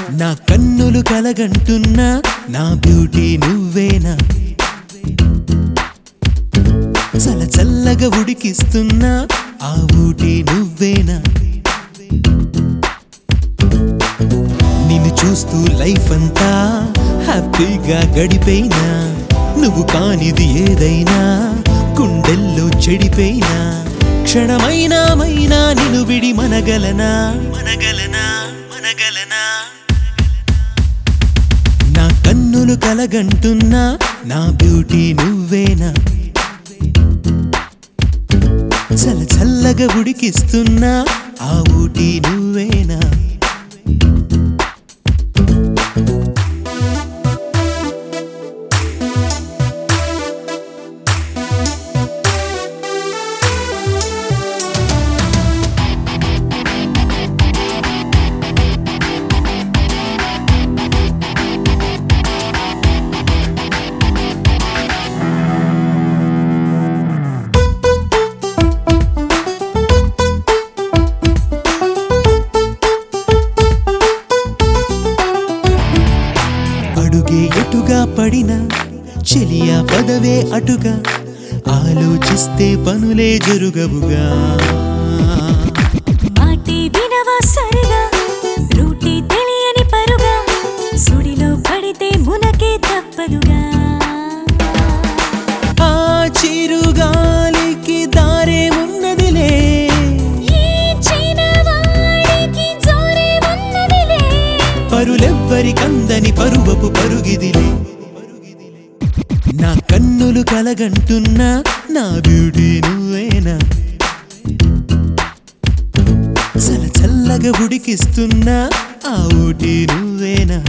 నా కన్నులు కలగంటున్నా నా బ్యూటీ నువ్వేనా చల చల్లగా ఉడికిస్తున్నా ఆ ఊటీ నువ్వేనా నిన్ను చూస్తూ లైఫ్ అంతా హ్యాపీగా గడిపేనా నువ్వు కానిది ఏదైనా గుండెల్లో చెడిపోయినా క్షణమైనా నిన్ను విడి మనగలనా నా కన్నులు కలగంటున్నా నా బ్యూటీ నువ్వేనా చల చల్లగా ఉడికిస్తున్నా ఆ ఊటీ నువ్వేనా అడుగే ఎటుగా పడినా చెలియా పదవే అటుగా ఆలోచిస్తే పనులే జరుగవుగా మాటే వినవా సరిగా రూటే తెలియని పరుగా సుడిలో పడితే మునకే తప్పదుగా ఆ చిరుగాలికి దారే ఉన్నదిలే ఈ చిన్నవాడికి జోరే ఉన్నదిలే పరులెవ్వరికందని పరువపు పరుగిదిలే నా కన్నులు కలగంటున్నా నా బ్యూటీ నువ్వేనా చల చల్లగా ఉడికిస్తున్నా ఆ ఊటీ నువ్వేనా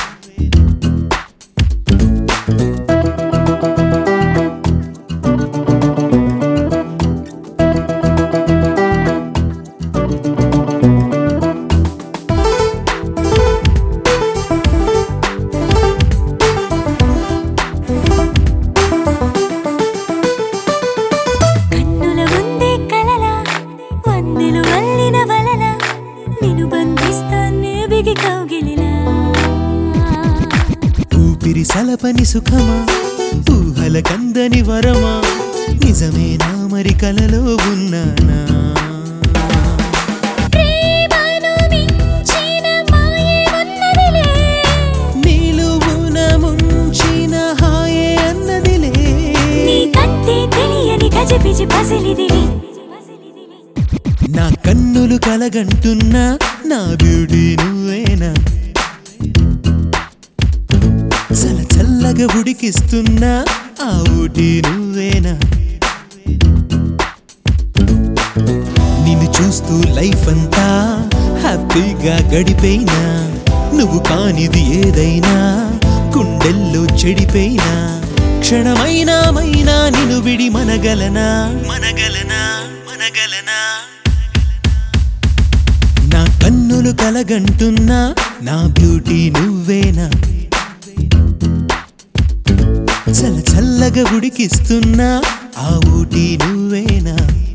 కన్నుల ముందే కలలా వందెలు అల్లిన వలన నిన్ను బంధిస్తానే బిగి కౌగిలిలా ఊపిరి సలపని సుఖమా ఊహల కందని వరమా నిజమేనా మరి కలలో ఉన్నానా ప్రేమను మించిన మాయే ఉన్నదిలే నిలువున ముంచిన హాయే అన్నదిలే నీకంతే తెలియని గజిబిజి పసిలిదివి నా కన్నులు కలగంటున్నా నా బ్యూటీ నువ్వేనా చల చల్లగా ఉడికిస్తున్నా ఆ ఊటీ నువ్వేనా నిన్ను చూస్తూ లైఫ్ అంతా హ్యాపీగా గడిపేనా నువ్వు కానిది ఏదైనా గుండెల్లో చెడిపోయినా క్షణమైనా నిన్ను విడి మనగలనా నా కన్నులు కలగంటున్నా నా బ్యూటీ నువ్వేనా చల చల్లగా ఉడికిస్తున్నా ఆ ఊటీ నువ్వేనా